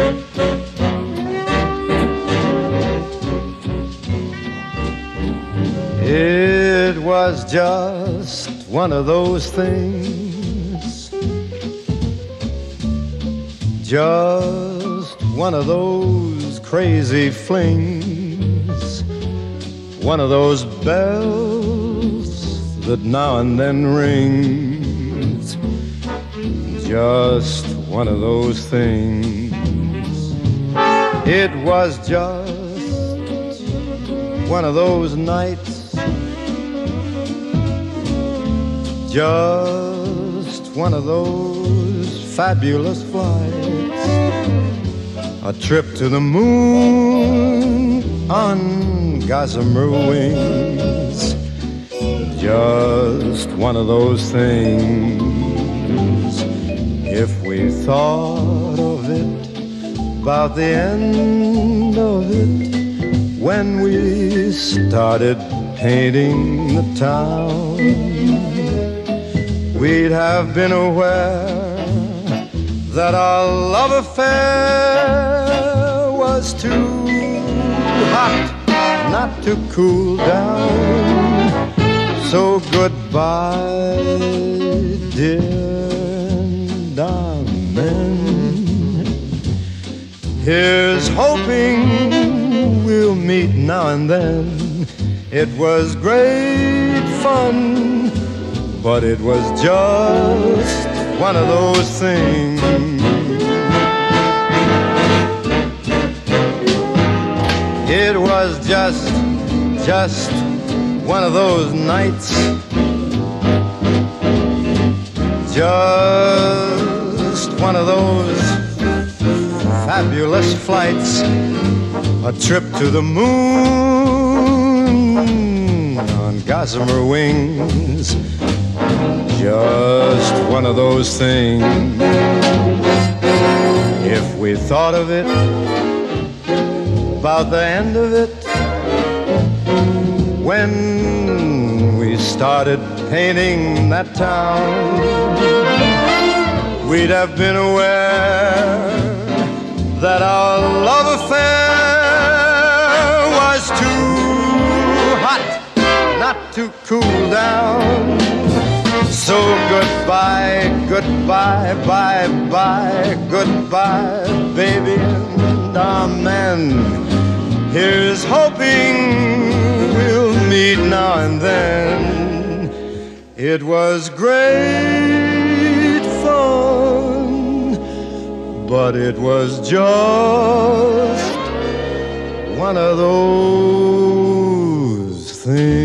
It was just one of those things, just one of those crazy flings, one of those bells that now and then rings, just one of those things. It was just one of those nights, just one of those fabulous flights, a trip to the moon on gossamer wings, just one of those things. If we thought of it, about the end of it, when we started painting the town, we'd have been aware that our love affair was too hot not to cool down. So goodbye, dear, and amen. Here's hoping we'll meet now and then. It was great fun, but it was just one of those things. It was just one of those nights, just one of those fabulous flights, a trip to the moon on gossamer wings, just one of those things. If we thought of it, about the end of it, when we started painting that town, we'd have been aware that our love affair was too hot not to cool down. So goodbye, goodbye, bye, bye, goodbye, baby, and amen. Here's hoping we'll meet now and then. It was great fun, but it was just one of those things.